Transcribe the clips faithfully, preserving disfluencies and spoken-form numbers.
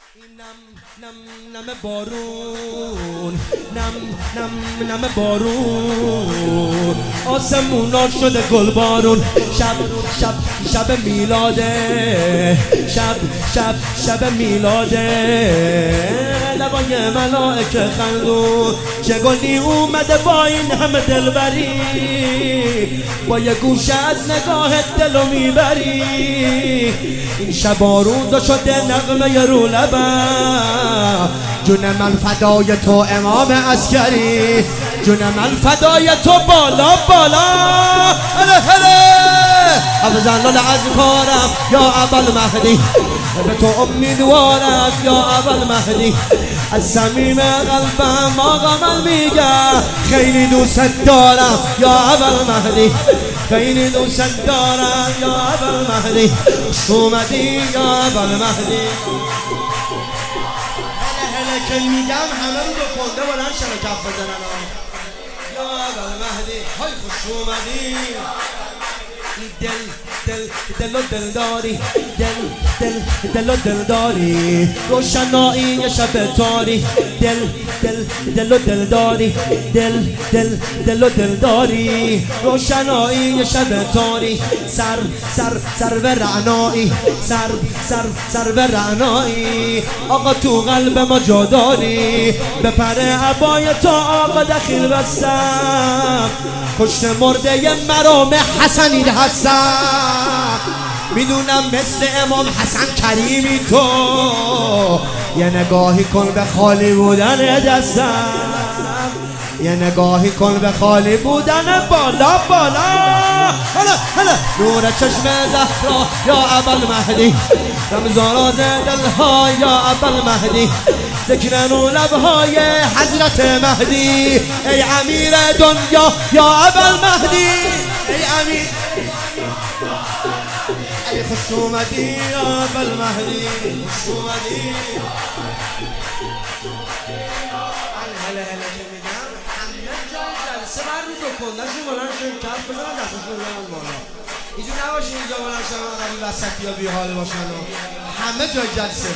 نم نم نم بارون نم نم نم بارون آسمونا شده گل بارون شب شب شب میلاده شب شب شب میلاده لبای ملائکه خندون چه گلی اومده با این همه دلبری با یه گوشه از نگاهت دلو میبری این شب بارون شده نغمه رو لبم جون من فدای تو امام عسکری جون من فدای تو بالا بالا هله هله افزن از کارم یا اول مهدی به تو امیدوارم یا اول مهدی از صمیم قلبم آقا من میگم خیلی دوست دارم یا اول مهدی خیلی دوست دارم یا اول مهدی اومدی یا اول مهدی هله هله که میگم همه رو دو کنده بلند شن و کف بزنن یا اول مهدی های خوش اومدی دل دل دل و دل داری دل دل دل و دل داری روشنایی یه شب تاری دل دل دل و دل داری دل دل دل و دل داری روشنایی یه شب تاری سر سر سر و رعنایی سر سر سر و رعنایی آقا تو قلب ما جا داری به پر عبای تو آقا دخیل بستم کشت مرده مرام حسنی هستم میدونم مثل امام حسن کریمی تو یه نگاهی کن به خالی بودن دستم یه نگاهی کن به خالی بودن بالا بالا هلا هلا نور چشم زهرا یا اول مهدی رمزاراز دلها یا اول مهدی ذکرن و لبهای حضرت مهدی ای امیر دنیا یا اول مهدی ای امیر ای خوش اومدی یا اول مهدی خوش اومدی هله هله که میگم همه جای جلسه بر رو دو کندشون بلند شدیم کف بزنن دستشون بزنن بالا اینجور نباشین اینجا بلند شدن قبل وسطی یا بیحال باشن همه جای جلسه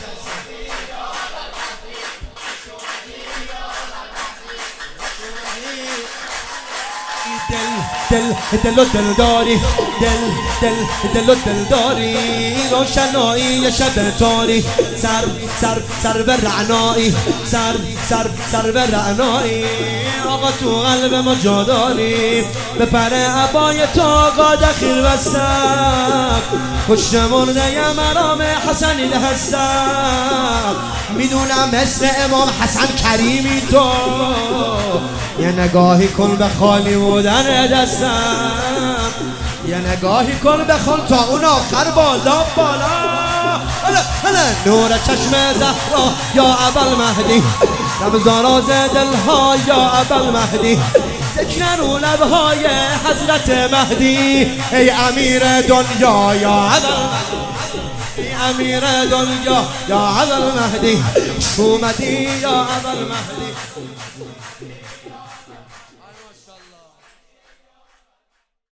دل دل دل و دل داری دل دل دل و دل داری روشنایی یه شب تاری سر سر سر به رعنایی سر سر سر به رعنایی آقا تو قلب ما جا داری به پر عبای تو آقا دخیل بستم پشت مرده ی مرام حسنی هستم میدونم مثل امام حسن کریمی تو یه نگاهی کن به خالی بودن دستم یه نگاهی کن بخون تا اون آخر بالا بالا هلا هلا نور چشم زهرا یا اول مهدی رمزاراز دلها یا اول مهدی ذکرن و لبهای حضرت مهدی ای امیر دنیا یا اول ای امیر دنیا یا اول مهدی اومدی یا اول مهدی